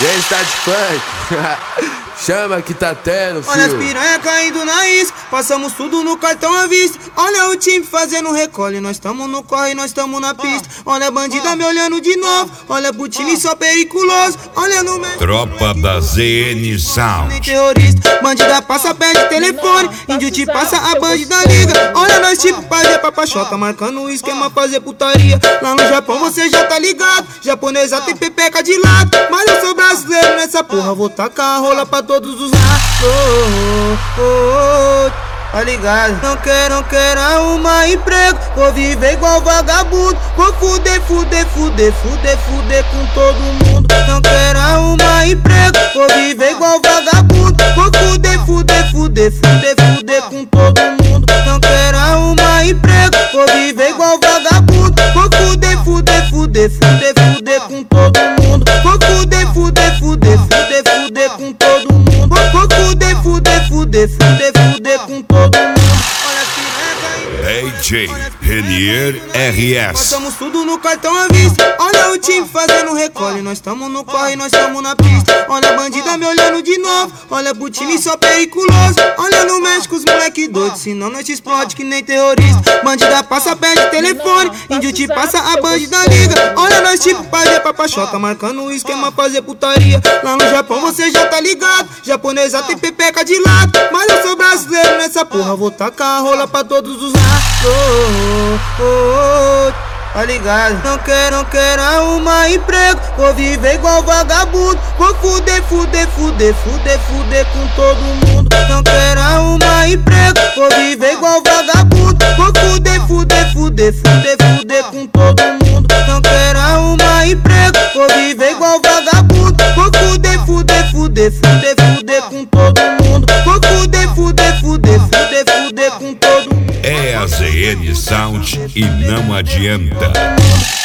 E aí, está de funk? Chama que tá tendo, filho. Olha as piranha caindo na isca, passamos tudo no cartão à vista. Olha o time fazendo recolhe, nós tamo no corre, nós tamo na pista. Olha a bandida me olhando de novo, olha pro time só periculoso. Olha no meio. Tropa da ZN Sound. Nem terrorista, bandida passa, pede telefone. Índio te passa, a bandida liga. Olha nós tipo pajé pra pachoca, marcando o esquema fazer putaria. Lá no Japão você já tá ligado, japonesa tem pepeca de lado. Mas eu sou brasileiro nessa porra, vou tacar a rola pra todos os lados. Tá ligado? Não quero arrumar emprego, vou viver igual vagabundo. Vou fuder com todo mundo. Não quero arrumar emprego, vou viver igual vagabundo. Vou fuder com todo mundo. Não quero arrumar emprego, vou viver igual vagabundo. Vou fuder com todo mundo. Vou fuder com todo mundo. Vou fuder com todo mundo. DJ Renier RS. Passamos tudo no cartão à vista. Olha o time fazendo recolhe, nós tamo no corre, nós tamo na pista. Olha a bandida me olhando de novo, olha pro time só periculoso. Olha no México os moleque doido, senão nós te explode que nem terrorista. Bandida passa, pede telefone, índio te passa, a bandida liga. Olha nós tipo pajé pra pachoca, marcando o esquema fazer putaria. Lá no Japão você já tá ligado, japonesa tem pepeca de lado. Mas eu sou brasileiro nessa porra, vou tacar a rola pra todos os lados. Tá ligado? Não quero arrumar emprego, vou viver igual vagabundo. Vou fuder com todo mundo. Não quero arrumar emprego, vou viver igual vagabundo. Vou fuder com todo mundo. Não quero arrumar emprego, vou viver igual vagabundo. Vou fuder com todo mundo. Vou fuder com todo mundo. É a ZN Sound e não adianta.